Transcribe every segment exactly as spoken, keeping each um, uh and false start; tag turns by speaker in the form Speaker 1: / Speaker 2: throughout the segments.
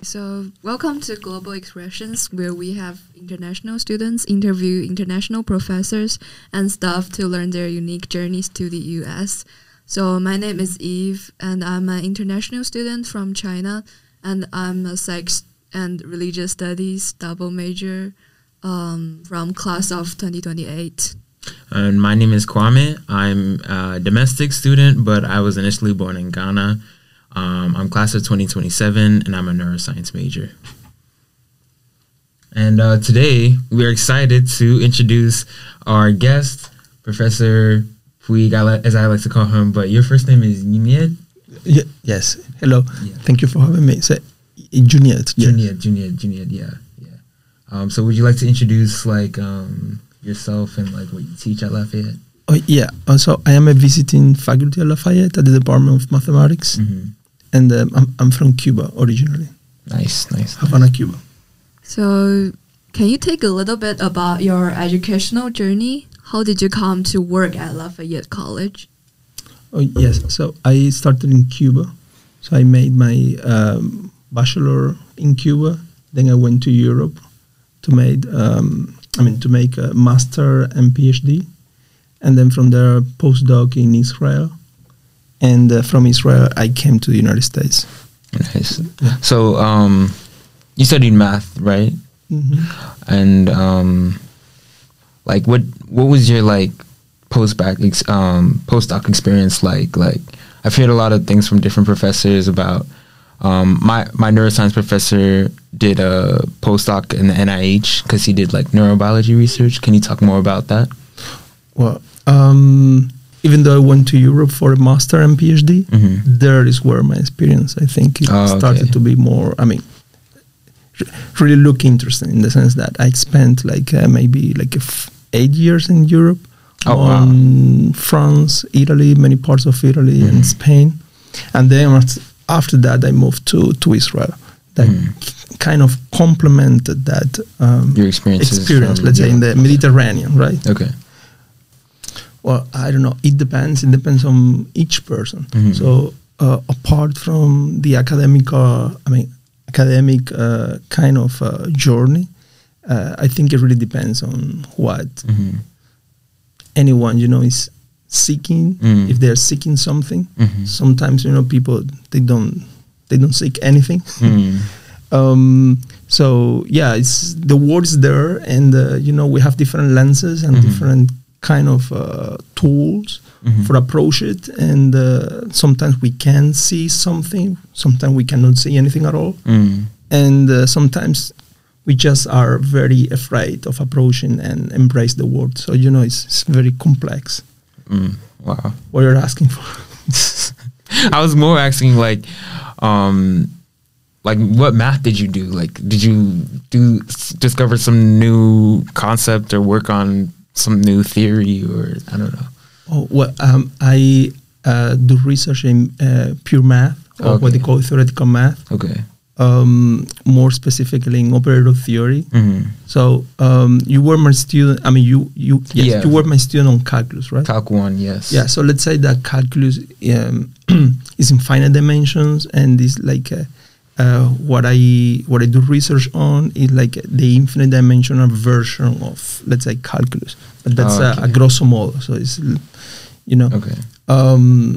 Speaker 1: So, welcome to Global Expressions, where we have international students interview international professors and staff to learn their unique journeys to the U S. So, my name is Eve, and I'm an international student from China, and I'm a sex and religious studies double major um, from class of twenty twenty-eight.
Speaker 2: And my name is Kwame. I'm a domestic student, but I was initially born in Ghana. Um, I'm class of twenty twenty-seven, and I'm a neuroscience major. And uh, today, we're excited to introduce our guest, Professor Puig, as I like to call him, but your first name is Junyed?
Speaker 3: Yeah, yes. Hello.
Speaker 2: Yeah.
Speaker 3: Thank you for having me. So, Junyed. Yeah.
Speaker 2: Junyed, Junyed, Junyed, yeah. yeah. Um, so would you like to introduce, like, um, yourself and, like, what you teach at Lafayette?
Speaker 3: Oh, yeah. Also, I am a visiting faculty at Lafayette at the Department of Mathematics.
Speaker 2: Mm-hmm.
Speaker 3: And um, I'm, I'm from Cuba originally.
Speaker 2: Nice, nice.
Speaker 3: Havana, nice. Cuba.
Speaker 1: So, can you take a little bit about your educational journey? How did you come to work at Lafayette College?
Speaker 3: Oh, yes. So, I started in Cuba. So, I made my um, bachelor in Cuba. Then I went to Europe to make, um, I mean, to make a master and PhD. And then from there, postdoc in Israel. And uh, from Israel, I came to the United States.
Speaker 2: Nice. Yeah. So, um, you studied math, right?
Speaker 3: Mm-hmm.
Speaker 2: And um, like, what what was your like post-bac ex- um, postdoc experience like? Like, I've heard a lot of things from different professors about. Um, my my neuroscience professor did a postdoc in the N I H because he did like neurobiology research. Can you talk more about that?
Speaker 3: Well. Um, Even though I went to Europe for a master and PhD,
Speaker 2: mm-hmm.
Speaker 3: there is where my experience, I think, it
Speaker 2: oh,
Speaker 3: started
Speaker 2: okay.
Speaker 3: to be more, I mean, r- really look interesting in the sense that I spent like uh, maybe like f- eight years in Europe,
Speaker 2: oh,
Speaker 3: on
Speaker 2: wow.
Speaker 3: France, Italy, many parts of Italy mm-hmm. and Spain. And then after that, I moved to, to Israel. That mm-hmm. k- kind of complemented that um,
Speaker 2: Your experiences
Speaker 3: experience,
Speaker 2: from
Speaker 3: let's
Speaker 2: Europe.
Speaker 3: say, in the Mediterranean, right?
Speaker 2: Okay.
Speaker 3: Well, I don't know. It depends. It depends on each person. Mm-hmm. So, uh, apart from the academic, uh, I mean, academic uh, kind of uh, journey, uh, I think it really depends on what mm-hmm. anyone, you know, is seeking. Mm-hmm. If they're seeking something, mm-hmm. sometimes, you know, people they don't they don't seek anything. Mm-hmm. um, so yeah, it's the word is there, and uh, you know, we have different lenses and mm-hmm. different kind of uh, tools mm-hmm. for approach it, and uh, sometimes we can see something, sometimes we cannot see anything at all, mm. and uh, sometimes we just are very afraid of approaching and embrace the world. So you know, it's, it's very complex.
Speaker 2: Mm. Wow,
Speaker 3: what you're asking for?
Speaker 2: I was more asking like, um, like what math did you do? Like, did you do s- discover some new concept or work on some new theory, or I don't know?
Speaker 3: Oh, well, um, I uh, do research in uh, pure math, or okay. what they call theoretical math.
Speaker 2: Okay.
Speaker 3: Um, more specifically in operator theory. Mm-hmm. So um, you were my student. I mean, you you yes, yeah. you were my student on calculus, right?
Speaker 2: Calc one, yes.
Speaker 3: Yeah. So let's say that calculus um, is in finite dimensions, and is like a, Uh, what I what I do research on is like the infinite dimensional version of, let's say, calculus, but that's oh, okay. a, a grosso modo. So it's, you know,
Speaker 2: okay.
Speaker 3: Um,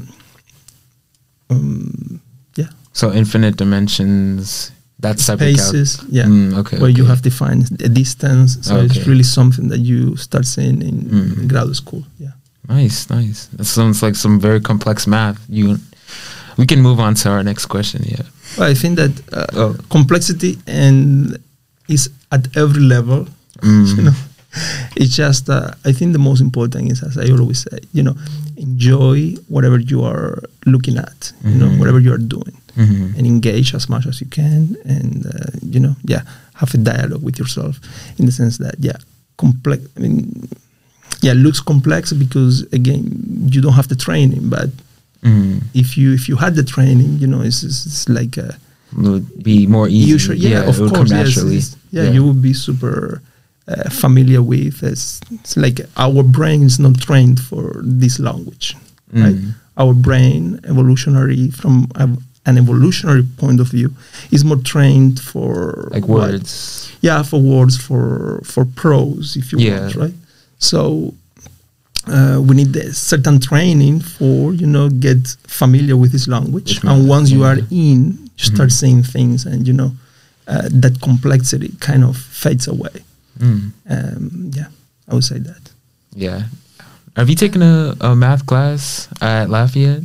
Speaker 3: um, yeah.
Speaker 2: So infinite dimensions. That's
Speaker 3: spaces. Cal-
Speaker 2: yeah. Mm, okay.
Speaker 3: Where
Speaker 2: okay.
Speaker 3: you have defined a distance. So
Speaker 2: okay.
Speaker 3: it's really something that you start seeing in, mm. in graduate school. Yeah.
Speaker 2: Nice, nice. That sounds like some very complex math. You. We can move on to our next question. Yeah.
Speaker 3: Well, I think that uh, oh. complexity and is at every level. Mm. You know, it's just. Uh, I think the most important is, as I always say, you know, enjoy whatever you are looking at. Mm-hmm. You know, whatever you are doing, mm-hmm. and engage as much as you can, and uh, you know, yeah, have a dialogue with yourself in the sense that, yeah, complex. I mean, yeah, it looks complex because again, you don't have the training, but. Mm. If you if you had the training, you know, it's, it's, it's like a,
Speaker 2: it would be more easy.
Speaker 3: You should, yeah, yeah, of
Speaker 2: it would
Speaker 3: course,
Speaker 2: come naturally.
Speaker 3: Yes, yeah, yeah, you would be super uh, familiar with. It's, it's like our brain is not trained for this language, mm. right? Our brain, evolutionary from uh, an evolutionary point of view, is more trained for
Speaker 2: Like
Speaker 3: what?
Speaker 2: words.
Speaker 3: Yeah, for words, for for prose, if you
Speaker 2: Yeah.
Speaker 3: want, right? So uh, we need a certain training for, you know, get familiar with this language.
Speaker 2: With
Speaker 3: And
Speaker 2: math,
Speaker 3: once you
Speaker 2: yeah.
Speaker 3: are in, you start
Speaker 2: Mhm.
Speaker 3: saying things, and you know, uh, that complexity kind of fades away.
Speaker 2: Mm.
Speaker 3: Um, yeah, I would say that.
Speaker 2: Yeah. Have you taken a, a math class at Lafayette?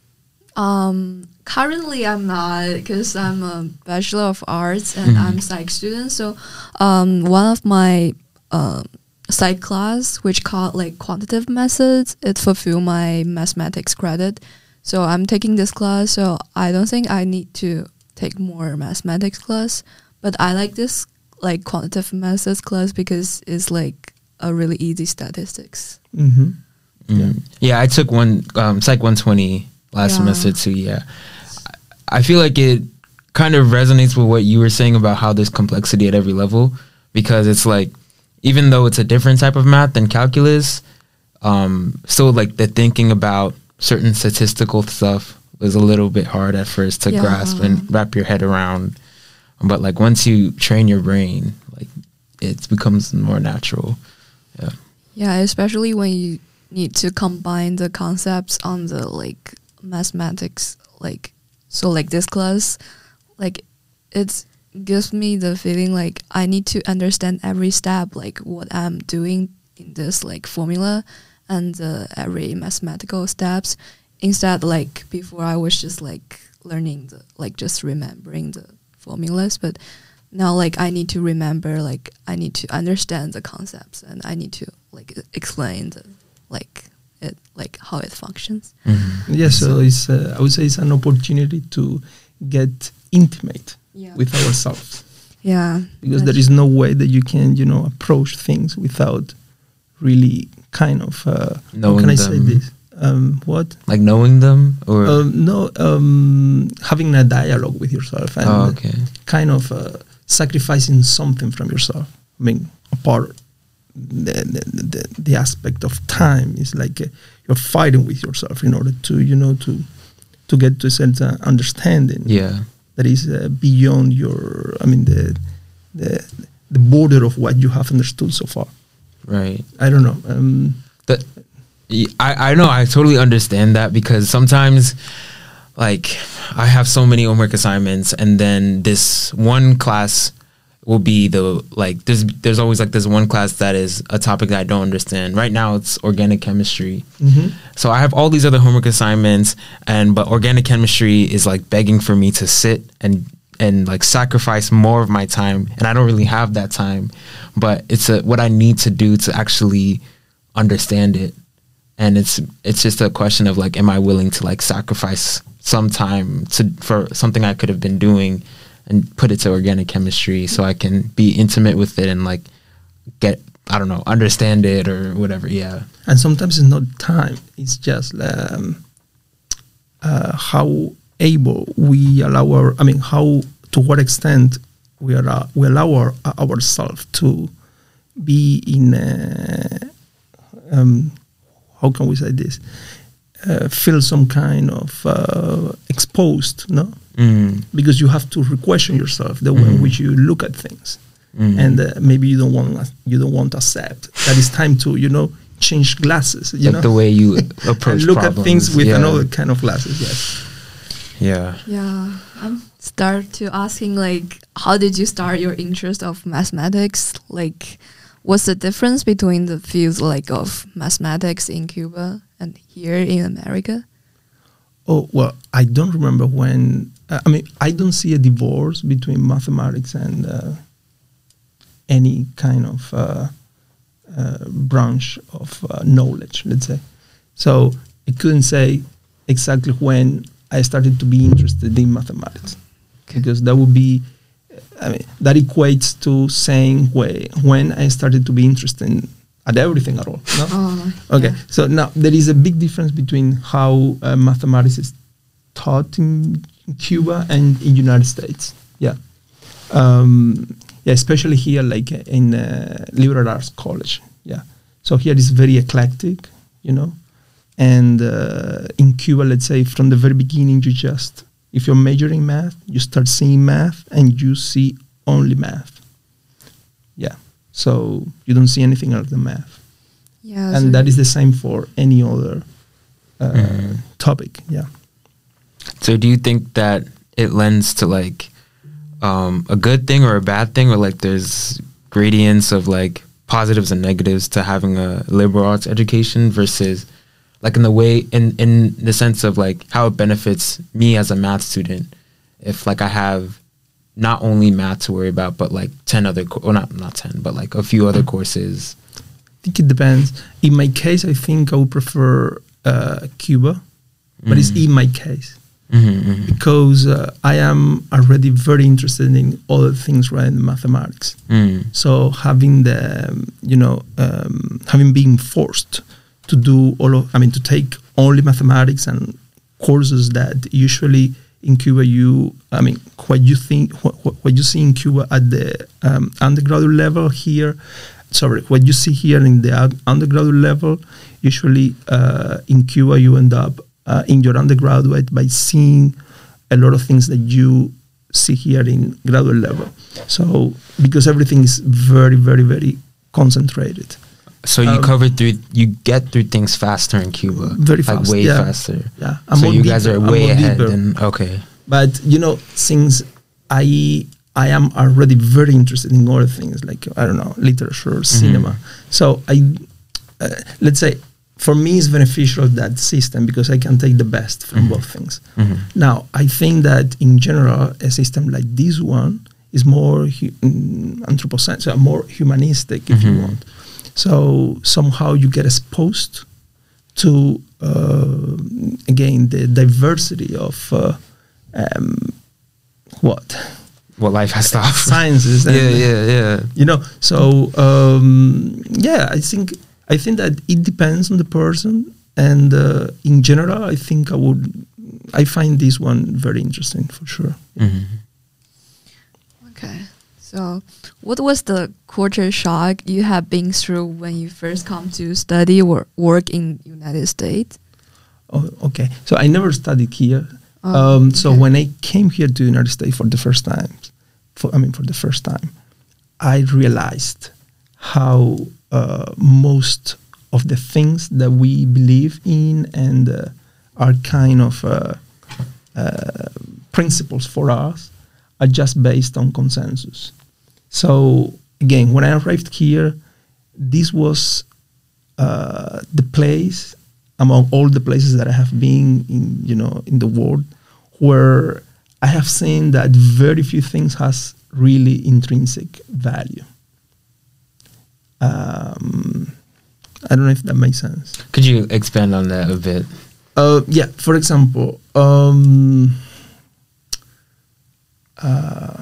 Speaker 1: Um, currently, I'm not because I'm a Bachelor of Arts and
Speaker 2: Mhm.
Speaker 1: I'm psych student. So, um, one of my um, psych class, which called like quantitative methods, it fulfill my mathematics credit. So I'm taking this class. So I don't think I need to take more mathematics class, but I like this like quantitative methods class because it's like a really easy statistics.
Speaker 3: Mm-hmm.
Speaker 2: Mm.
Speaker 3: Yeah.
Speaker 2: Yeah, I took one um, Psych one twenty last
Speaker 1: Yeah.
Speaker 2: semester too. Yeah, I I feel like it kind of resonates with what you were saying about how there's complexity at every level, because it's like even though it's a different type of math than calculus, um, still like the thinking about certain statistical stuff was a little bit hard at first to
Speaker 1: Yeah.
Speaker 2: grasp and wrap your head around. But like once you train your brain, like it becomes more natural. Yeah.
Speaker 1: Yeah, especially when you need to combine the concepts on the like mathematics, like so like this class, like it gives me the feeling like I need to understand every step, like what I'm doing in this like formula and uh, every mathematical steps. Instead, like before, I was just like learning the like just remembering the formulas, but now like I need to remember, like I need to understand the concepts, and I need to like e- explain the like it like how it functions.
Speaker 2: Mm-hmm.
Speaker 3: Yeah, so it's uh, I would say it's an opportunity to get intimate
Speaker 1: Yeah.
Speaker 3: with ourselves,
Speaker 1: Yeah,
Speaker 3: because there is no way that you can, you know, approach things without really kind of uh, how
Speaker 2: Knowing
Speaker 3: can I say
Speaker 2: them.
Speaker 3: this? Um, what?
Speaker 2: Like knowing them, or
Speaker 3: Um, no, um, having a dialogue with yourself and
Speaker 2: oh, okay.
Speaker 3: kind of uh, sacrificing something from yourself. I mean, apart the the, the, the aspect of time is like uh, you're fighting with yourself in order to, you know, to to get to a certain understanding
Speaker 2: Yeah.
Speaker 3: that is uh, beyond your, I mean, the the the border of what you have understood so far.
Speaker 2: Right.
Speaker 3: I don't know. Um,
Speaker 2: That y- I I know I totally understand that, because sometimes like I have so many homework assignments, and then this one class will be the like there's there's always like this one class that is a topic that I don't understand. Right now it's organic chemistry.
Speaker 3: mhm.
Speaker 2: So I have all these other homework assignments, and but organic chemistry is like begging for me to sit and and like sacrifice more of my time, and I don't really have that time. But it's a, what I need to do to actually understand it, and it's it's just a question of like, am I willing to like sacrifice some time to for something I could have been doing, and put it to organic chemistry so I can be intimate with it and like get, I don't know, understand it or whatever. Yeah.
Speaker 3: And sometimes it's not time; it's just um, uh, how able we allow our. I mean, how to what extent we are uh, we allow our, ourselves to be in. A, um, how can we say this? Uh, feel some kind of uh, exposed, no?
Speaker 2: Mm.
Speaker 3: Because you have to re-question yourself the way in
Speaker 2: Mhm.
Speaker 3: which you look at things,
Speaker 2: Mhm.
Speaker 3: and uh, maybe you don't want you don't want to accept that it's time to, you know, change glasses. You
Speaker 2: Like
Speaker 3: know,
Speaker 2: the way you approach
Speaker 3: and look
Speaker 2: problems.
Speaker 3: at things with
Speaker 2: yeah.
Speaker 3: another kind of glasses. Yes.
Speaker 2: Yeah.
Speaker 1: Yeah, I'm start to asking like, how did you start your interest of mathematics? Like, what's the difference between the fields like of mathematics in Cuba and here in America?
Speaker 3: Oh well, I don't remember when. Uh, I mean, I don't see a divorce between mathematics and uh, any kind of uh, uh, branch of uh, knowledge. Let's say. So I couldn't say exactly when I started to be interested in mathematics, because that would be, I mean, that equates to saying whe- when I started to be interested in, at everything at all. No?
Speaker 1: Oh,
Speaker 3: Okay,
Speaker 1: yeah.
Speaker 3: so now there is a big difference between how uh, mathematics is taught in Cuba and in United States. Yeah, um, yeah, especially here, like uh, in uh, liberal arts college. Yeah, so here is very eclectic, you know, and uh, in Cuba, let's say from the very beginning, you just if you're majoring math, you start seeing math and you see only math. Yeah. So you don't see anything other than math.
Speaker 1: Yeah.
Speaker 3: And
Speaker 1: so
Speaker 3: that is the same for any other uh,
Speaker 2: Mhm.
Speaker 3: topic. Yeah.
Speaker 2: So do you think that it lends to like um, a good thing or a bad thing, or like there's gradients of like positives and negatives to having a liberal arts education versus like in the way in in the sense of like how it benefits me as a math student if like I have not only math to worry about but like ten other co- or not not ten but like a few other courses.
Speaker 3: I think it depends. In my case, I think I would prefer uh, Cuba, but it's
Speaker 2: Mhm.
Speaker 3: in my case.
Speaker 2: Mm-hmm, mm-hmm.
Speaker 3: Because uh, I am already very interested in other things rather than mathematics.
Speaker 2: Mm.
Speaker 3: So having the, um, you know, um, having been forced to do all of, I mean, to take only mathematics and courses that usually in Cuba you, I mean, what you think, what, what, what you see in Cuba at the um, undergraduate level here, sorry, what you see here in the un- undergraduate level, usually uh, in Cuba you end up Uh, in your undergraduate by seeing a lot of things that you see here in graduate level. So because everything is very, very, very concentrated.
Speaker 2: So you
Speaker 3: Um,
Speaker 2: cover through, you get through things faster in Cuba,
Speaker 3: Very
Speaker 2: like
Speaker 3: fast,
Speaker 2: way
Speaker 3: yeah.
Speaker 2: faster.
Speaker 3: Yeah, I'm
Speaker 2: So
Speaker 3: more
Speaker 2: you guys
Speaker 3: deeper,
Speaker 2: are
Speaker 3: I'm
Speaker 2: way
Speaker 3: more
Speaker 2: ahead.
Speaker 3: deeper.
Speaker 2: Than, okay.
Speaker 3: But you know, since I I am already very interested in other things like I don't know, literature, cinema. So I uh, let's say. For me, it's beneficial that system because I can take the best from
Speaker 2: Mhm.
Speaker 3: both things.
Speaker 2: Mm-hmm.
Speaker 3: Now, I think that in general, a system like this one is more hu- mm, anthropocentric, so more humanistic, if you
Speaker 2: Mhm.
Speaker 3: want. So somehow you get exposed to uh, again the diversity of uh, um, what
Speaker 2: What life has to offer.
Speaker 3: sciences. And,
Speaker 2: Yeah, yeah, yeah.
Speaker 3: You know, so um, yeah, I think I think that it depends on the person, and uh, in general, I think I would I find this one very interesting for sure.
Speaker 2: Mm-hmm.
Speaker 1: Okay. So, what was the culture shock you have been through when you first come to study or work in United States?
Speaker 3: Oh, okay, so I never studied here.
Speaker 1: Oh,
Speaker 3: um, so
Speaker 1: okay.
Speaker 3: when I came here to the United States for the first time, for I mean for the first time, I realized how uh, most of the things that we believe in and uh, are kind of uh, uh, principles for us are just based on consensus. So again, when I arrived here, this was uh, the place among all the places that I have been in, you know, in the world, where I have seen that very few things has really intrinsic value. Um, I don't know if that makes sense.
Speaker 2: Could you expand on that a bit?
Speaker 3: Uh, yeah, for example, um, uh,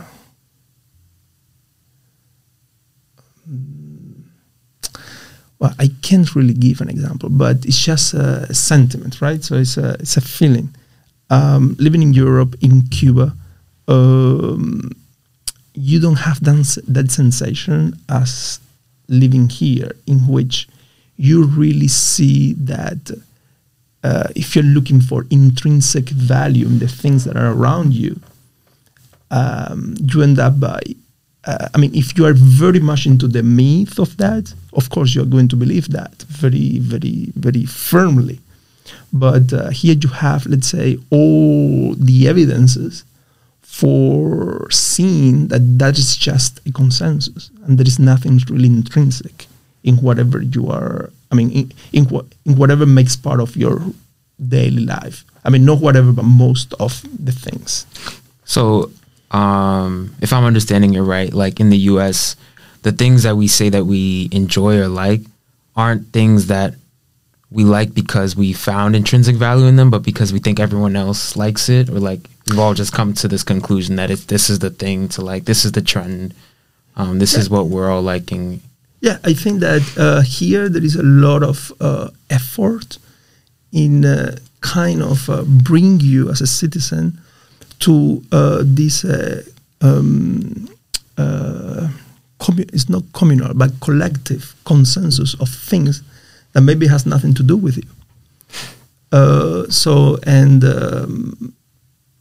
Speaker 3: well, I can't really give an example, but it's just a sentiment, right? So it's a it's a feeling. Um, living in Europe, in Cuba, um, you don't have that, that sensation as living here, in which you really see that uh, if you're looking for intrinsic value in the things that are around you, um, you end up by, uh, I mean, if you are very much into the myth of that, of course you're going to believe that very, very, very firmly. But uh, here you have, let's say, all the evidences for seeing that that is just a consensus and there is nothing really intrinsic in whatever you are, I mean, in, in, wha- in whatever makes part of your daily life. I mean, not whatever, but most of the things.
Speaker 2: So, um, if I'm understanding you right, like in the U S, the things that we say that we enjoy or like aren't things that we like because we found intrinsic value in them, but because we think everyone else likes it, or like we've all just come to this conclusion that it's, this is the thing to like, this is the trend, um, this
Speaker 3: Yeah.
Speaker 2: is what we're all liking.
Speaker 3: Yeah, I think that uh, here there is a lot of uh, effort in uh, kind of uh, bring you as a citizen to uh, this, uh, um, uh, commu- it's not communal, but collective consensus of things that maybe has nothing to do with you. Uh, so, and um,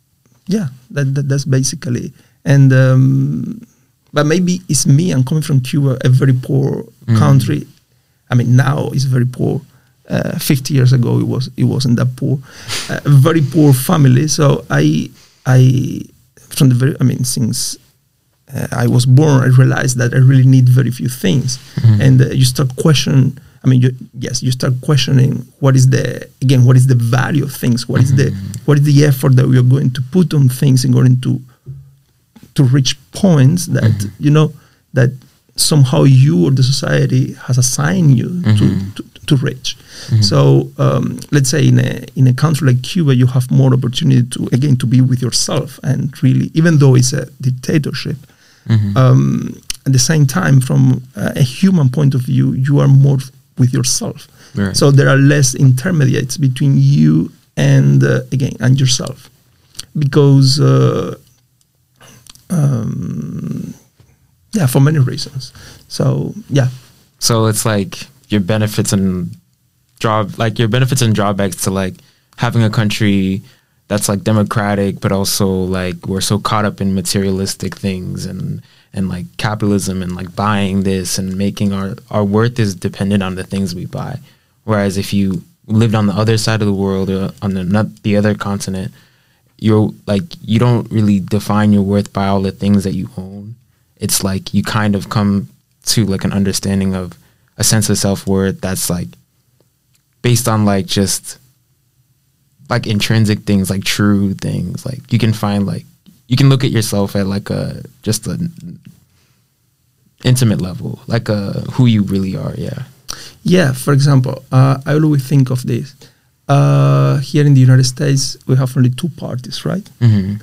Speaker 3: yeah, that, that that's basically. And um, but maybe it's me. I'm coming from Cuba, a very poor mm. country. I mean, now it's very poor. Uh, Fifty years ago, it was it wasn't that poor. Uh, a very poor family. So I I from the very I mean since uh, I was born, I realized that I really need very few things, mm-hmm. and uh, you start questioning. I mean, you, yes, you start questioning what is the again what is the value of things, what mm-hmm. is the what is the effort that we are going to put on things in order to to reach points that mm-hmm. you know that somehow you or the society has assigned you mm-hmm. to, to to reach. Mm-hmm. So um, let's say in a in a country like Cuba, you have more opportunity to again to be with yourself and really, even though it's a dictatorship. Mm-hmm. Um, at the same time, from uh, a human point of view, you are more with yourself. Right. So there are less intermediates between you and uh, again and yourself, because uh, um, yeah, for many reasons. So yeah.
Speaker 2: So it's like your benefits and draw like your benefits and drawbacks to like having a country that's like democratic, but also like we're so caught up in materialistic things and. and like capitalism and like buying this and making our, our worth is dependent on the things we buy. Whereas if you lived on the other side of the world or on the, not the other continent, you're like, you don't really define your worth by all the things that you own. It's like you kind of come to like an understanding of a sense of self-worth that's like based on like just like intrinsic things, like true things. Like you can find like, you can look at yourself at like a just an intimate level, like a who you really are. Yeah.
Speaker 3: Yeah. For example, uh, I always think of this. Uh, here in the United States, we have only two parties, right? Mm-hmm.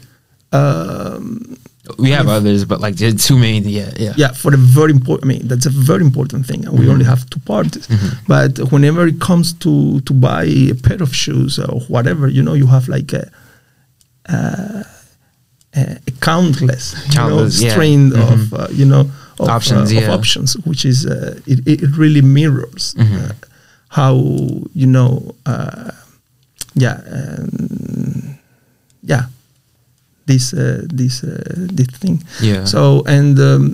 Speaker 3: Um,
Speaker 2: we have others, but like there's too many. Yeah, yeah.
Speaker 3: Yeah. For a very important. I mean, that's a very important thing, and mm-hmm. we only have two parties. Mm-hmm. But whenever it comes to to buy a pair of shoes or whatever, you know, you have like a. Uh, Uh, countless, you know,
Speaker 2: yeah.
Speaker 3: strain
Speaker 2: mm-hmm.
Speaker 3: of uh, you know of
Speaker 2: options,
Speaker 3: uh,
Speaker 2: yeah.
Speaker 3: of options, which is uh, it, it really mirrors mm-hmm. uh, how you know uh, yeah um, yeah this uh, this uh, this thing
Speaker 2: yeah.
Speaker 3: So and um,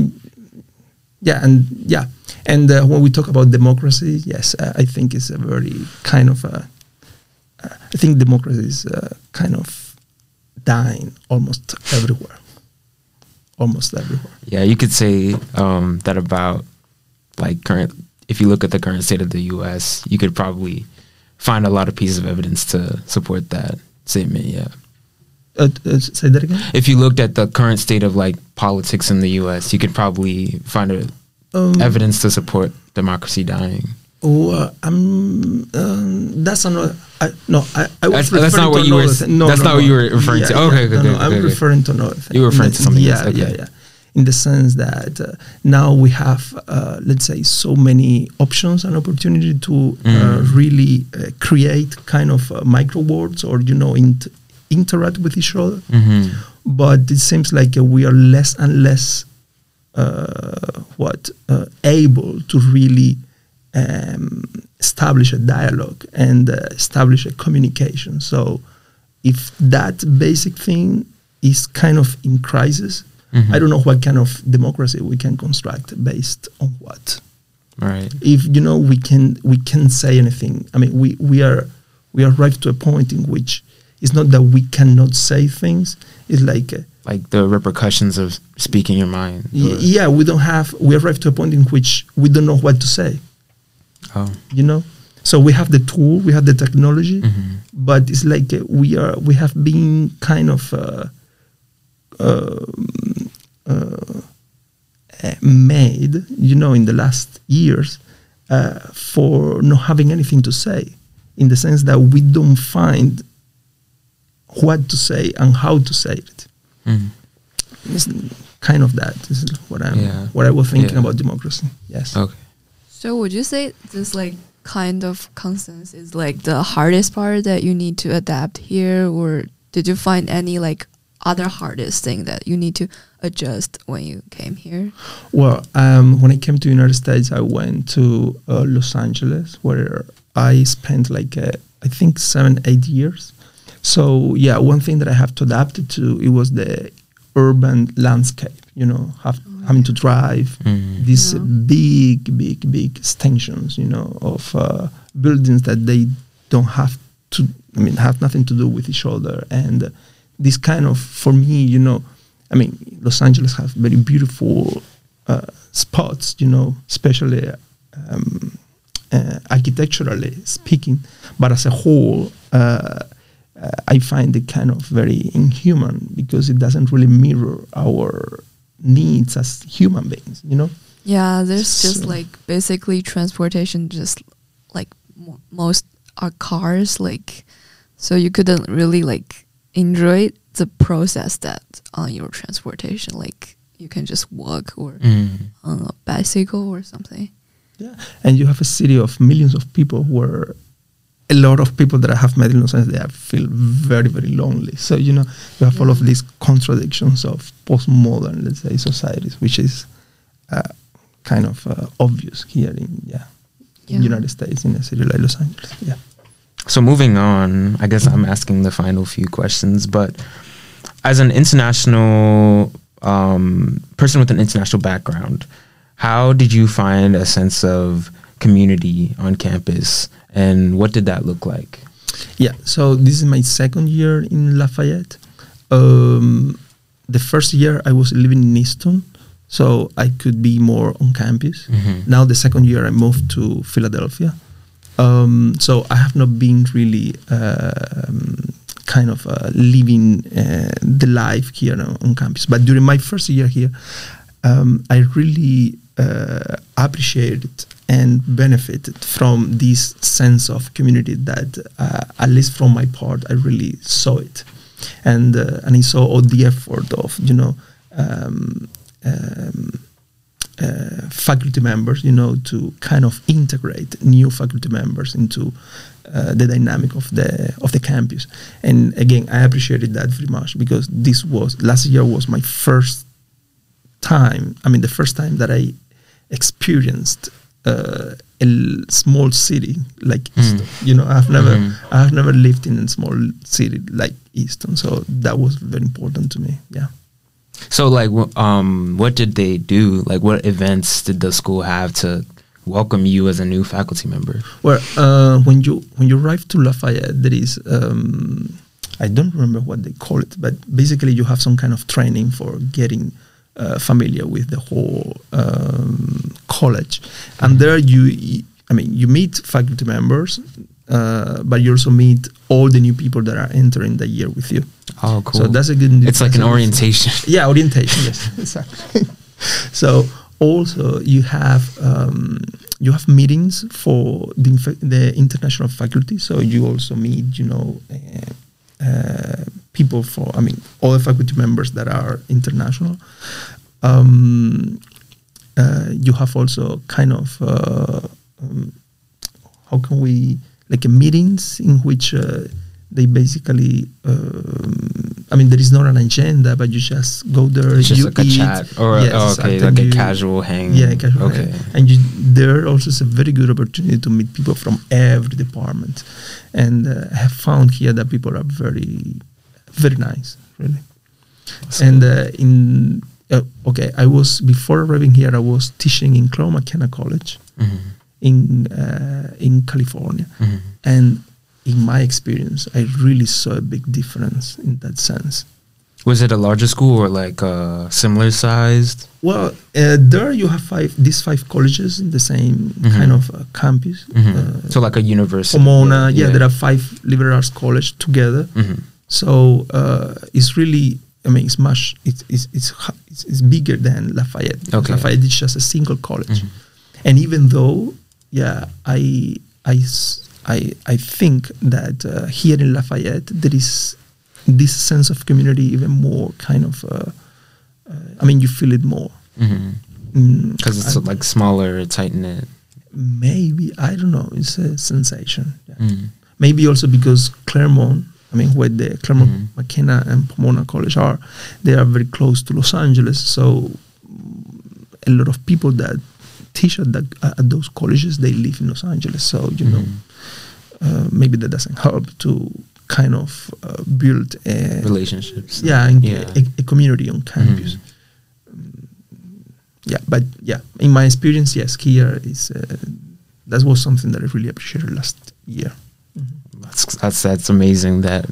Speaker 3: yeah and yeah and uh, when we talk about democracy, yes, uh, I think it's a very kind of a, uh, I think democracy is uh, kind of dying almost everywhere, almost everywhere.
Speaker 2: Yeah, you could say um, that about like current. If you look at the current state of the U S, you could probably find a lot of pieces of evidence to support that statement. Yeah.
Speaker 3: Uh, uh, say that again.
Speaker 2: If you looked at the current state of like politics in the U S, you could probably find a, um, evidence to support democracy dying.
Speaker 3: Oh, uh, um, um, that's another. I, no, I, I was
Speaker 2: that's, that's not what you were.
Speaker 3: No,
Speaker 2: that's
Speaker 3: no,
Speaker 2: not
Speaker 3: no.
Speaker 2: what you were referring
Speaker 3: yeah,
Speaker 2: to.
Speaker 3: Yeah,
Speaker 2: okay,
Speaker 3: no,
Speaker 2: okay,
Speaker 3: no,
Speaker 2: okay,
Speaker 3: I'm
Speaker 2: okay.
Speaker 3: referring to another thing.
Speaker 2: You were referring
Speaker 3: the,
Speaker 2: to something
Speaker 3: yeah,
Speaker 2: else. Okay.
Speaker 3: Yeah, yeah. In the sense that uh, now we have, uh, let's say, so many options and opportunity to mm. uh, really uh, create kind of uh, micro worlds or you know int- interact with each other. Mm-hmm. But it seems like uh, we are less and less uh, what uh, able to really. Um, establish a dialogue and uh, establish a communication. So if that basic thing is kind of in crisis, mm-hmm. I don't know what kind of democracy we can construct based on what.
Speaker 2: Right.
Speaker 3: If you know we can we can say anything. I mean we, we are we are arrived to a point in which it's not that we cannot say things. It's like uh,
Speaker 2: like the repercussions of speaking your mind.
Speaker 3: Y- yeah, we don't have we arrived to a point in which we don't know what to say.
Speaker 2: Oh.
Speaker 3: You know, so we have the tool, we have the technology,
Speaker 2: mm-hmm.
Speaker 3: but it's like uh, we are we have been kind of uh, uh, uh, made, you know, in the last years uh, for not having anything to say, in the sense that we don't find what to say and how to say it. Mm-hmm. It's kind of that. This is what I'm yeah. what I was thinking yeah. about democracy. Yes.
Speaker 2: Okay.
Speaker 1: So would you say this like kind of constance is like the hardest part that you need to adapt here, or did you find any like other hardest thing that you need to adjust when you came here?
Speaker 3: Well, um, when I came to the United States, I went to uh, Los Angeles, where I spent like uh, I think seven, eight years. So yeah, one thing that I have to adapt to, it was the urban landscape, you know, have, oh, having to drive
Speaker 2: mm.
Speaker 3: these
Speaker 1: yeah.
Speaker 3: big, big, big extensions, you know, of uh, buildings that they don't have to, I mean, have nothing to do with each other. And uh, this kind of, for me, you know, I mean, Los Angeles has very beautiful uh, spots, you know, especially um, uh, architecturally speaking, but as a whole, uh, uh, I find it kind of very inhuman because it doesn't really mirror our needs as human beings, you know?
Speaker 1: Yeah, there's
Speaker 3: So-
Speaker 1: just like basically transportation, just like mo- most are cars, like, so you couldn't really like enjoy the process that on your transportation, like you can just walk or
Speaker 2: Mm.
Speaker 1: on a bicycle or something.
Speaker 3: Yeah, and you have a city of millions of people where a lot of people that I have met in Los Angeles, they are- feel very, very lonely. So, you know, you have all of
Speaker 1: Yeah.
Speaker 3: these contradictions of postmodern, let's say, societies, which is uh, kind of uh, obvious here in, yeah,
Speaker 1: Yeah.
Speaker 3: in United States, in a city like Los Angeles. Yeah.
Speaker 2: So moving on, I guess I'm asking the final few questions, but as an international um, person with an international background, how did you find a sense of community on campus, and what did that look like?
Speaker 3: Yeah, so this is my second year in Lafayette. Um, the first year I was living in Easton, so I could be more on campus.
Speaker 2: Mhm.
Speaker 3: Now the second year I moved to Philadelphia. Um, so I have not been really um, kind of uh, living uh, the life here on, on campus. But during my first year here, um, I really uh, appreciated and benefited from this sense of community that, uh, at least from my part, I really saw it. And uh, and I saw all the effort of, you know, um, um, uh, faculty members, you know, to kind of integrate new faculty members into uh, the dynamic of the of the campus. And again, I appreciated that very much because this was last year was my first time. I mean, the first time that I experienced uh, a l- small city like
Speaker 2: Mm.
Speaker 3: Easton. You know, I've never
Speaker 2: Mhm.
Speaker 3: I've never lived in a small city like Easton, so that was very important to me. Yeah.
Speaker 2: So, like, wh- um, what did they do? Like, what events did the school have to welcome you as a new faculty member?
Speaker 3: Well, uh, when you when you arrive to Lafayette, there is um, I don't remember what they call it, but basically you have some kind of training for getting uh, familiar with the whole um, college, and there you, I mean, you meet faculty members, uh, but you also meet all the new people that are entering the year with you.
Speaker 2: Oh, cool.
Speaker 3: So that's a good.
Speaker 2: It's like
Speaker 3: that's
Speaker 2: an
Speaker 3: a-
Speaker 2: orientation.
Speaker 3: Yeah, orientation. Yes, exactly. So also you have um, you have meetings for the, inf- the international faculty. So you also meet, you know, uh, uh, people for, I mean, other faculty members that are international. Um, uh, you have also kind of uh, um, how can we like a meetings in which uh, they basically, um, I mean, there is not an agenda, but you just go there.
Speaker 2: It's just
Speaker 3: you
Speaker 2: like a
Speaker 3: eat.
Speaker 2: chat, or
Speaker 3: Yes,
Speaker 2: oh, okay,
Speaker 3: exactly.
Speaker 2: like a
Speaker 3: You-
Speaker 2: casual hang.
Speaker 3: Yeah, casual
Speaker 2: Okay.
Speaker 3: hang. And you, there also is a very good opportunity to meet people from every department, and uh, I have found here that people are very, very nice, really.
Speaker 2: So-
Speaker 3: And uh, in uh, okay, I was before arriving here, I was teaching in Claremont McKenna College
Speaker 2: Mhm.
Speaker 3: in uh, in California,
Speaker 2: Mhm.
Speaker 3: and in my experience, I really saw a big difference in that sense.
Speaker 2: Was it a larger school or like uh, similar sized?
Speaker 3: Well, uh, there you have five these five colleges in the same
Speaker 2: Mhm.
Speaker 3: kind of uh, campus.
Speaker 2: Mhm.
Speaker 3: Uh,
Speaker 2: So like a university.
Speaker 3: Pomona, yeah, there are five liberal arts college together.
Speaker 2: Mhm.
Speaker 3: So uh, it's really, I mean, it's much, it's it's it's, hu- it's, it's bigger than Lafayette. because
Speaker 2: Okay.
Speaker 3: Lafayette is just a single college,
Speaker 2: Mhm.
Speaker 3: and even though, yeah, I I s- I I think that uh, here in Lafayette there is this sense of community even more kind of. Uh, uh, I mean, you feel it more.
Speaker 2: Mhm.
Speaker 3: Mm,
Speaker 2: Because it's
Speaker 3: I-
Speaker 2: like smaller, tight knit.
Speaker 3: maybe, I don't know, it's a sensation. Yeah.
Speaker 2: Mm.
Speaker 3: Maybe also because Claremont, I mean, where the Claremont,
Speaker 2: Mhm.
Speaker 3: McKenna, and Pomona College are, they are very close to Los Angeles. So mm, a lot of people that teach at, that, at those colleges, they live in Los Angeles. So, you know,
Speaker 2: Mhm.
Speaker 3: uh, maybe that doesn't help to kind of uh, build a,
Speaker 2: relationships.
Speaker 3: Yeah, and
Speaker 2: yeah.
Speaker 3: A, a community on campus. Mm-hmm. Um, yeah, but yeah, in my experience, yes, here is uh, that was something that I really appreciated last year. Mm-hmm.
Speaker 2: That's that's that's amazing that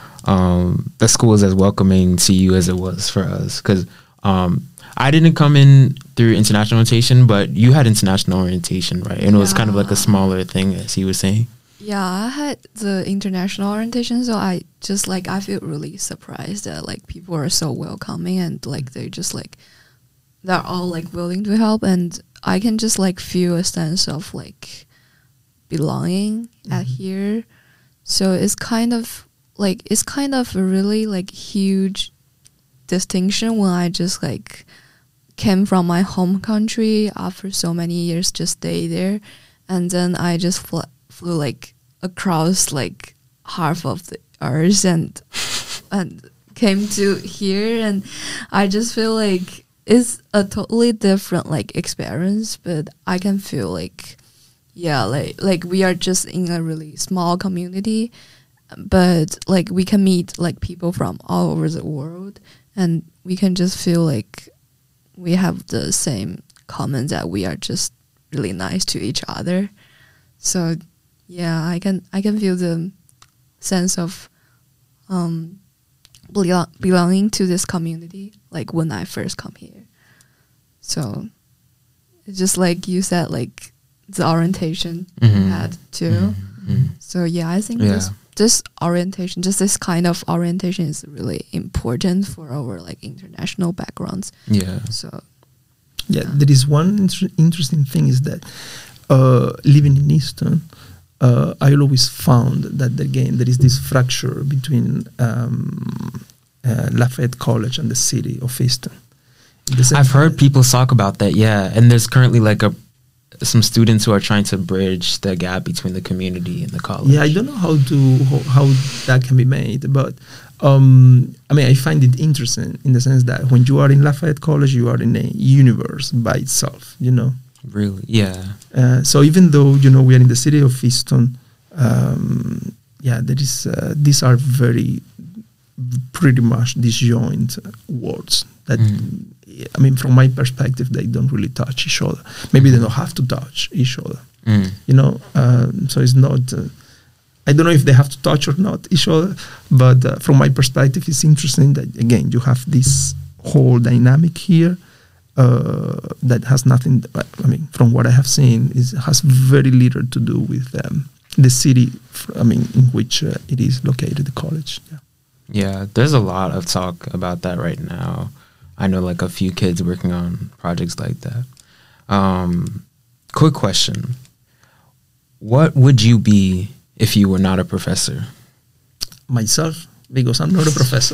Speaker 2: um, the school is as welcoming to you as it was for us, because um, I didn't come in through international orientation, but you had international orientation, right? And it was kind of like a smaller thing, as he was saying.
Speaker 1: Yeah, I had the international orientation, so I just like I feel really surprised that like people are so welcoming and like they just like they're all like willing to help, and I can just like feel a sense of like belonging mm-hmm. at here. So it's kind of like it's kind of a really like huge distinction when I just like came from my home country after so many years just stay there, and then I just fl- flew like across like half of the earth and and came to here, and I just feel like it's a totally different like experience, but I can feel like yeah like like we are just in a really small community, but like we can meet like people from all over the world, and we can just feel like we have the same common that we are just really nice to each other. So yeah, I can I can feel the sense of um belong- belonging to this community like when I first come here. So it's just like you said, like the orientation
Speaker 2: mm-hmm.
Speaker 1: you had too.
Speaker 2: Mm-hmm.
Speaker 1: So yeah, I think
Speaker 2: yeah.
Speaker 1: this this orientation, just this kind of orientation, is really important for our like international backgrounds.
Speaker 2: Yeah.
Speaker 1: So
Speaker 3: yeah, yeah. There is one inter- interesting thing is that uh, living in Easton, uh, I always found that again there is this fracture between um, uh, Lafayette College and the city of Easton.
Speaker 2: I've heard people talk about that, yeah. And there's currently like a some students who are trying to bridge the gap between the community and the college.
Speaker 3: Yeah, I don't know how to how, how that can be made, but um, I mean, I find it interesting in the sense that when you are in Lafayette College, you are in a universe by itself, you know.
Speaker 2: Really? Yeah.
Speaker 3: Uh, so even though, you know, we are in the city of Easton, um, yeah, there is uh, these are very pretty much disjoint words that. Mm. I mean, from my perspective, they don't really touch each other. Maybe mm. they don't have to touch each other.
Speaker 2: Mm.
Speaker 3: You know, um, so it's not. Uh, I don't know if they have to touch or not each other, but uh, from my perspective, it's interesting that again you have this whole dynamic here uh, that has nothing. I mean, from what I have seen, is has very little to do with um, the city. I mean, in which uh, it is located, the college. Yeah.
Speaker 2: Yeah, there's a lot of talk about that right now. I know like a few kids working on projects like that. Um, quick question. What would you be if you were not a professor?
Speaker 3: Myself, because I'm not a professor.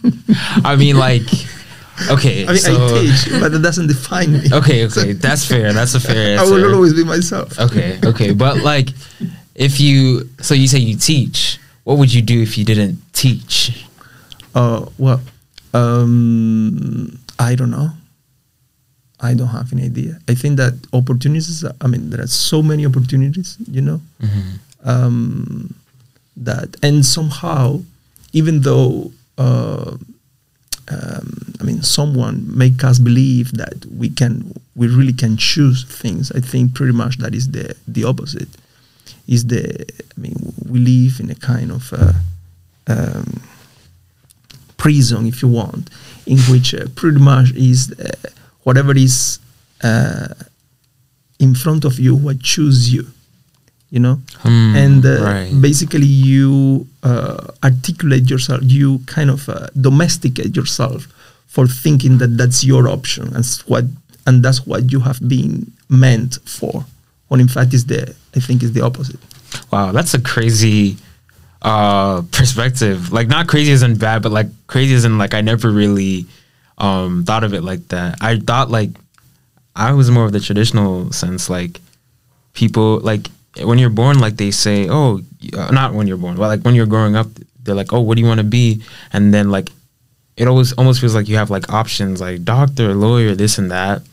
Speaker 2: I mean, like, okay.
Speaker 3: I mean,
Speaker 2: so,
Speaker 3: I teach, but it doesn't define me.
Speaker 2: Okay, okay. That's fair. That's a fair answer.
Speaker 3: I will always be myself.
Speaker 2: Okay, okay. But like, if you, so you say you teach, what would you do if you didn't teach?
Speaker 3: Uh, well, Um, I don't know. I don't have any idea. I think that opportunities, I mean, there are so many opportunities, you know,
Speaker 2: mm-hmm.
Speaker 3: um, that, and somehow, even though, uh, um, I mean, someone make us believe that we can, we really can choose things, I think pretty much that is the, the opposite. Is the, I mean, we live in a kind of, uh, um, prison, if you want, in which uh, pretty much is uh, whatever is uh, in front of you what choose you, you know,
Speaker 2: mm,
Speaker 3: and uh,
Speaker 2: right.
Speaker 3: basically you uh, articulate yourself, you kind of uh, domesticate yourself for thinking that that's your option and what and that's what you have been meant for, when in fact is the I think is the opposite.
Speaker 2: Wow, that's a crazy uh perspective. Like, not crazy as in bad, but like crazy as in like I never really um thought of it like that. I thought like I was more of the traditional sense, like people like when you're born, like they say, oh, uh, not when you're born, but like when you're growing up, they're like, oh, what do you want to be? And then like it always almost feels like you have like options, like doctor, lawyer, this and that,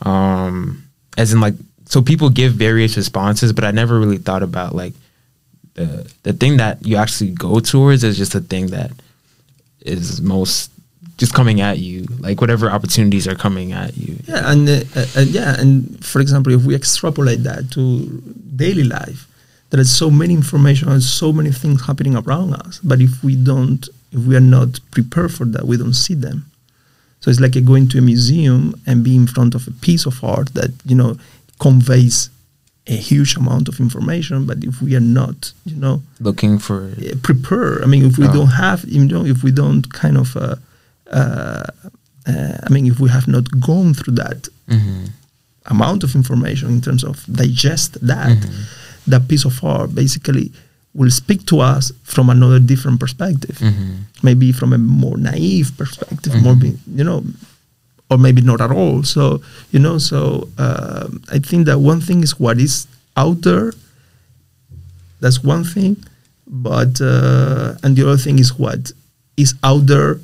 Speaker 2: um as in like, so people give various responses, but I never really thought about like the the thing that you actually go towards is just the thing that is most just coming at you, like whatever opportunities are coming at you.
Speaker 3: Yeah, and uh, uh, yeah, and for example, if we extrapolate that to daily life, there is so many information and so many things happening around us. But if we don't, if we are not prepared for that, we don't see them. So it's like going to a museum and be in front of a piece of art that, you know, conveys a huge amount of information. But if we are not, you know,
Speaker 2: looking for
Speaker 3: uh, prepare, I mean, if we
Speaker 2: oh.
Speaker 3: don't have, you know, if we don't kind of, uh, uh, uh, I mean, if we have not gone through that
Speaker 2: mm-hmm.
Speaker 3: amount of information in terms of digest that,
Speaker 2: mm-hmm.
Speaker 3: that piece of art basically will speak to us from another different perspective,
Speaker 2: mm-hmm.
Speaker 3: maybe from a more naive perspective,
Speaker 2: mm-hmm.
Speaker 3: more, be, you know, or maybe not at all. So, you know, so uh, I think that one thing is what is out there. That's one thing. But, uh, and the other thing is what is out there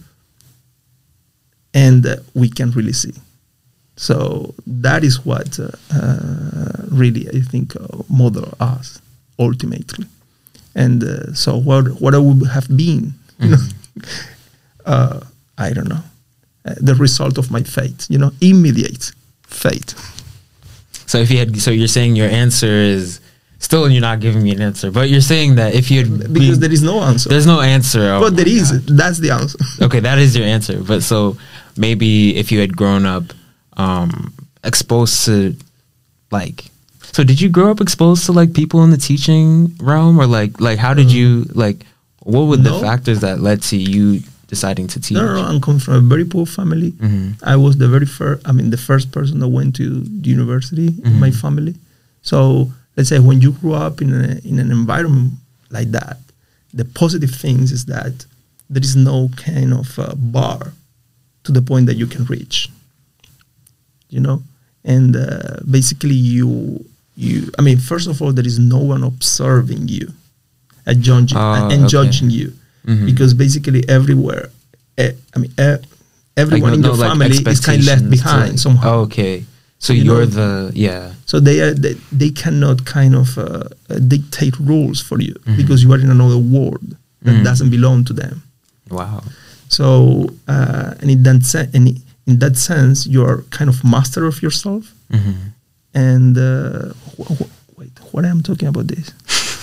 Speaker 3: and uh, we can really see. So that is what uh, uh, really, I think, uh, model us ultimately. And uh, so what what I would have been, you
Speaker 2: mm-hmm.
Speaker 3: know, uh, I don't know, uh, the result of my fate, you know, immediate fate.
Speaker 2: So if you had, so you're saying your answer is still, you're not giving me an answer, but you're saying that if you had
Speaker 3: because
Speaker 2: been,
Speaker 3: there is no answer.
Speaker 2: there's no answer. Oh
Speaker 3: but there is.
Speaker 2: God.
Speaker 3: That's the answer.
Speaker 2: Okay, that is your answer. But so maybe if you had grown up um, exposed to like. So did you grow up exposed to like people in the teaching realm, or like like how did
Speaker 3: Uh,
Speaker 2: you like what were
Speaker 3: no.
Speaker 2: the factors that led to you deciding to teach?
Speaker 3: No, no, no, I'm coming from a very poor family.
Speaker 2: Mm-hmm.
Speaker 3: I was the very first, I mean, the first person that went to the university
Speaker 2: Mm-hmm.
Speaker 3: in my family. So let's say when you grew up in a, in an environment like that, the positive things is that there is no kind of uh, bar to the point that you can reach, you know? And uh, basically you, you, I mean, first of all, there is no one observing you and judging,
Speaker 2: Oh,
Speaker 3: and, and
Speaker 2: okay.
Speaker 3: judging you.
Speaker 2: Mm-hmm.
Speaker 3: Because basically everywhere, eh, I mean, eh, everyone
Speaker 2: Like,
Speaker 3: in
Speaker 2: no-
Speaker 3: your
Speaker 2: no, like,
Speaker 3: family is kind of left
Speaker 2: expectations to,
Speaker 3: behind
Speaker 2: like-
Speaker 3: somehow.
Speaker 2: Oh, okay, so
Speaker 3: You
Speaker 2: you're
Speaker 3: know?
Speaker 2: the yeah.
Speaker 3: So they are they, they cannot kind of uh, uh, dictate rules for you
Speaker 2: Mhm.
Speaker 3: because you are in another world that
Speaker 2: Mm.
Speaker 3: doesn't belong to them.
Speaker 2: Wow.
Speaker 3: So uh, and in that se- and in that sense, you are kind of master of yourself.
Speaker 2: Mm-hmm.
Speaker 3: And uh, wh- wh- wait, what am I talking about this?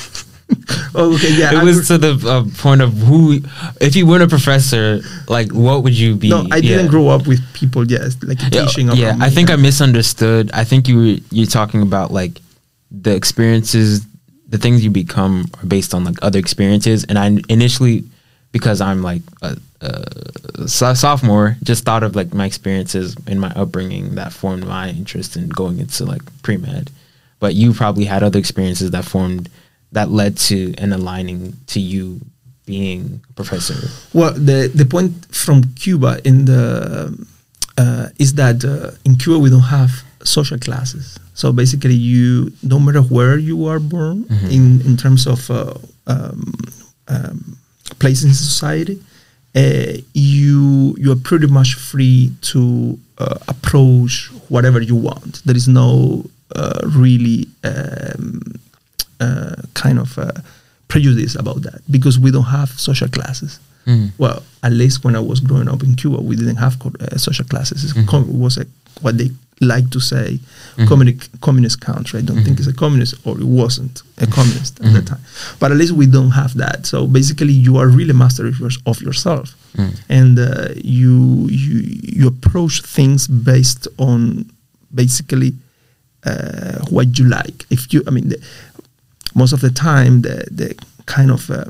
Speaker 3: Oh, okay, yeah.
Speaker 2: It
Speaker 3: I
Speaker 2: was
Speaker 3: would-
Speaker 2: to the uh, point of who, if you weren't a professor, like what would you be?
Speaker 3: no, I didn't
Speaker 2: Yeah.
Speaker 3: grow up with people. Yes, like
Speaker 2: Yeah,
Speaker 3: teaching.
Speaker 2: yeah,
Speaker 3: around
Speaker 2: I
Speaker 3: me.
Speaker 2: think I misunderstood. I think you were you're talking about like the experiences, the things you become are based on like other experiences. And I initially, because I'm like a, a so- sophomore, just thought of like my experiences in my upbringing that formed my interest in going into like pre-med. But you probably had other experiences that formed that led to and aligning to you being a professor.
Speaker 3: Well, the the point from Cuba in the uh, is that uh, in Cuba we don't have social classes. So basically, you no matter where you are born
Speaker 2: Mhm.
Speaker 3: in in terms of uh, um, um, place in society, uh, you you are pretty much free to uh, approach whatever you want. There is no uh, really um, uh, kind of uh, prejudice about that because we don't have social classes.
Speaker 2: Mm.
Speaker 3: Well, at least when I was growing up in Cuba, we didn't have co- uh, social classes. It's
Speaker 2: Mhm.
Speaker 3: com- it was a, what they like to say,
Speaker 2: Mhm.
Speaker 3: communi- communist country. I don't think
Speaker 2: Mhm.
Speaker 3: it's a communist, or it wasn't a communist at
Speaker 2: Mhm.
Speaker 3: the time. But at least we don't have that. So basically, you are really master of, yours, of yourself,
Speaker 2: Mm.
Speaker 3: and uh, you you you approach things based on basically uh, what you like. If you, I mean, the, most of the time, the the kind of uh,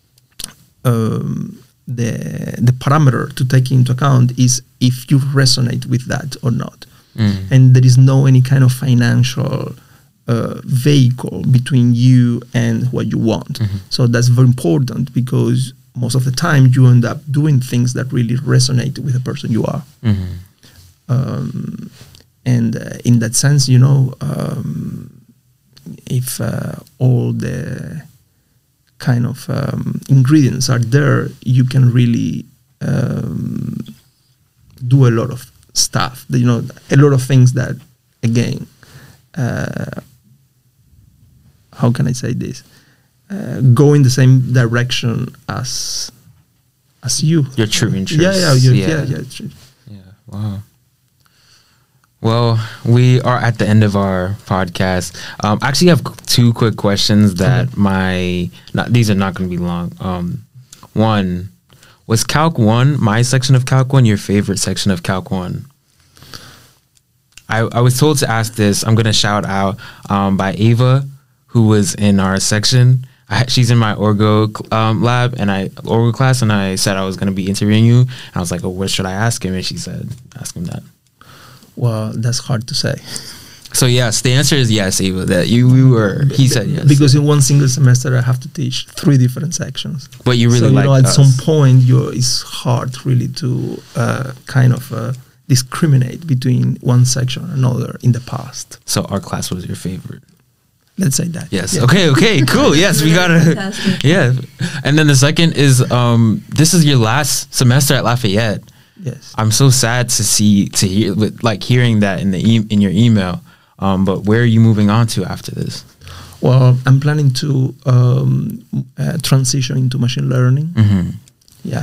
Speaker 3: um, the the parameter to take into account is if you resonate with that or not,
Speaker 2: Mm.
Speaker 3: and there is no any kind of financial uh, vehicle between you and what you want.
Speaker 2: Mhm.
Speaker 3: So that's very important because most of the time you end up doing things that really resonate with the person you are.
Speaker 2: Mhm.
Speaker 3: Um, and uh, in that sense, you know, um, if uh, all the kind of um, ingredients are there, you can really um, do a lot of stuff. You know, a lot of things that, again, uh, how can I say this? uh, go in the same direction as as you.
Speaker 2: Your true interests.
Speaker 3: Yeah, yeah, your-
Speaker 2: yeah,
Speaker 3: yeah, yeah. true.
Speaker 2: Yeah, wow. Well, we are at the end of our podcast. Um, I actually have two quick questions that
Speaker 3: Okay.
Speaker 2: my not these are not going to be long. Um, one, was Calc One, my section of Calc One, your favorite section of Calc One? I, I was told to ask this. I'm going to shout out um, by Ava, who was in our section. I, she's in my Orgo um, lab and I Orgo class, and I said I was going to be interviewing you, and I was like, "Oh, what should I ask him?" And she said, "Ask him that."
Speaker 3: Well, that's hard to say.
Speaker 2: So yes, the answer is yes, Eva. That you we were. He said yes
Speaker 3: Because in one single semester, I have to teach three different sections.
Speaker 2: But you really
Speaker 3: so, you
Speaker 2: like
Speaker 3: know, at
Speaker 2: us.
Speaker 3: some point, you it's hard really to uh, kind of uh, discriminate between one section and another in the past.
Speaker 2: So our class was your favorite.
Speaker 3: Let's say that.
Speaker 2: Yes.
Speaker 3: Yeah.
Speaker 2: Okay. Okay. Cool. Yes, we got it.
Speaker 1: Fantastic.
Speaker 2: Yeah. And then the second is um, this is your last semester at Lafayette.
Speaker 3: Yes.
Speaker 2: I'm so sad to see to hear with like hearing that in the e- in your email. Um, but where are you moving on to after this?
Speaker 3: Well, I'm planning to um, uh, transition into machine learning.
Speaker 2: Mm-hmm.
Speaker 3: Yeah.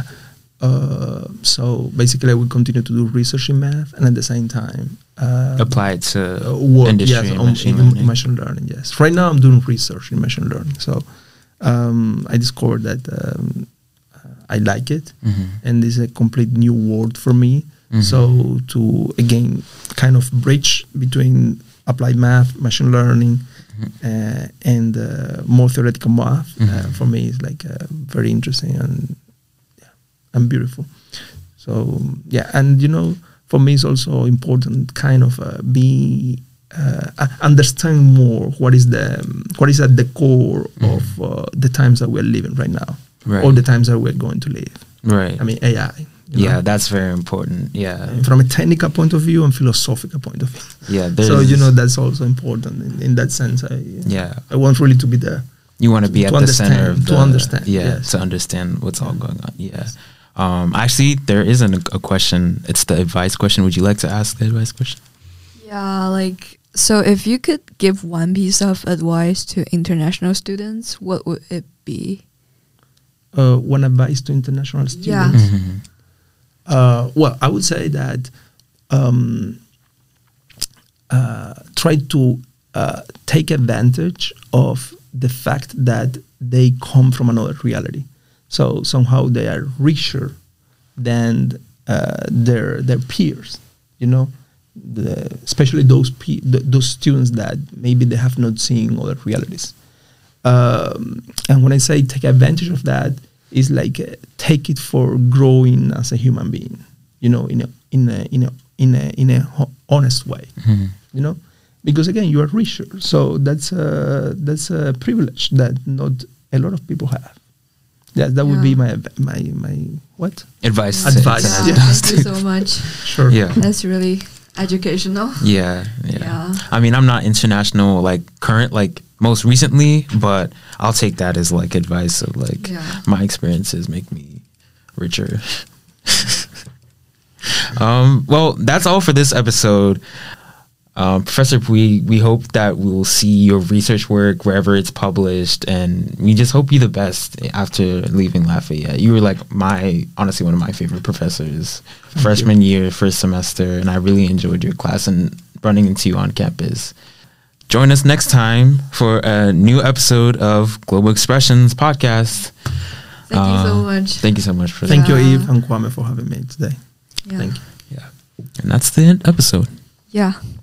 Speaker 3: Uh, so basically, I will continue to do research in math, and at the same time, uh,
Speaker 2: Apply it to
Speaker 3: uh, work
Speaker 2: industry
Speaker 3: yes,
Speaker 2: and
Speaker 3: on,
Speaker 2: machine
Speaker 3: in
Speaker 2: learning.
Speaker 3: machine learning. Yes. Right now, I'm doing research in machine learning. So um, I discovered that um, I like it,
Speaker 2: Mhm.
Speaker 3: and this is a complete new world for me.
Speaker 2: Mhm.
Speaker 3: So to again kind of bridge between applied math, machine learning, uh, and uh, more theoretical math uh,
Speaker 2: Mhm.
Speaker 3: for me is like uh, very interesting and yeah, and beautiful. So yeah, and you know, for me it's also important kind of uh, be uh, uh, understand more what is the um, what is at the core
Speaker 2: Mhm.
Speaker 3: of uh, the times that we're living right now,
Speaker 2: Right.
Speaker 3: or the times that we're going to live.
Speaker 2: Right.
Speaker 3: I mean A I. you
Speaker 2: yeah,
Speaker 3: know?
Speaker 2: that's very important. Yeah.
Speaker 3: And from a technical point of view and philosophical point of view.
Speaker 2: Yeah.
Speaker 3: So you
Speaker 2: there's-
Speaker 3: know that's also important in, in that sense. I
Speaker 2: Yeah.
Speaker 3: I want really to be there.
Speaker 2: You want to be
Speaker 3: to
Speaker 2: at the center
Speaker 3: understand-
Speaker 2: of
Speaker 3: to
Speaker 2: the,
Speaker 3: understand,
Speaker 2: Yeah.
Speaker 3: yes.
Speaker 2: To understand what's all going on. Yeah.
Speaker 3: Yes.
Speaker 2: Um, actually, there isn't a, a question. It's the advice question. Would you like to ask the advice question?
Speaker 1: Yeah, like, so if you could give one piece of advice to international students, what would it be?
Speaker 3: Uh, one advice to international students.
Speaker 1: Yeah.
Speaker 2: Mm-hmm.
Speaker 3: Uh, well, I would say that um, uh, try to uh, take advantage of the fact that they come from another reality. So somehow they are richer than uh, their their peers. You know, the, especially those pe- th- those students that maybe they have not seen other realities. Um, and when I say take advantage of that, is like uh, take it for growing as a human being, you know, in a in a in a in a in a ho- honest way,
Speaker 2: Mm-hmm.
Speaker 3: you know, because again you are richer, so that's a that's a privilege that not a lot of people have. That that would be
Speaker 1: Yeah.
Speaker 3: my adv- my my what?
Speaker 2: Advice.
Speaker 3: Yeah.
Speaker 2: to-
Speaker 3: Advice,
Speaker 2: to-
Speaker 1: Yeah,
Speaker 3: yes.
Speaker 1: thank you so much.
Speaker 3: Sure.
Speaker 2: Yeah.
Speaker 1: That's really educational.
Speaker 2: Yeah, yeah.
Speaker 1: Yeah.
Speaker 2: I mean, I'm not international, like current, like most recently, but I'll take that as like advice of like
Speaker 1: Yeah.
Speaker 2: my experiences make me richer. um, well, that's all for this episode. Um, Professor Pui, we hope that we'll see your research work wherever it's published, and we just hope you the best after leaving Lafayette. You were like my, honestly, one of my favorite professors. Freshman year, first semester, and I really enjoyed your class and running into you on campus. Join us next time for a new episode of Global Expressions podcast.
Speaker 1: Thank you so
Speaker 2: Uh,
Speaker 1: much.
Speaker 2: Thank you so much for
Speaker 3: Thank
Speaker 2: that.
Speaker 3: you,
Speaker 1: Yeah.
Speaker 3: Eve and Kwame, for having me today.
Speaker 1: Yeah.
Speaker 3: Thank you.
Speaker 2: Yeah. And that's the end episode.
Speaker 1: Yeah.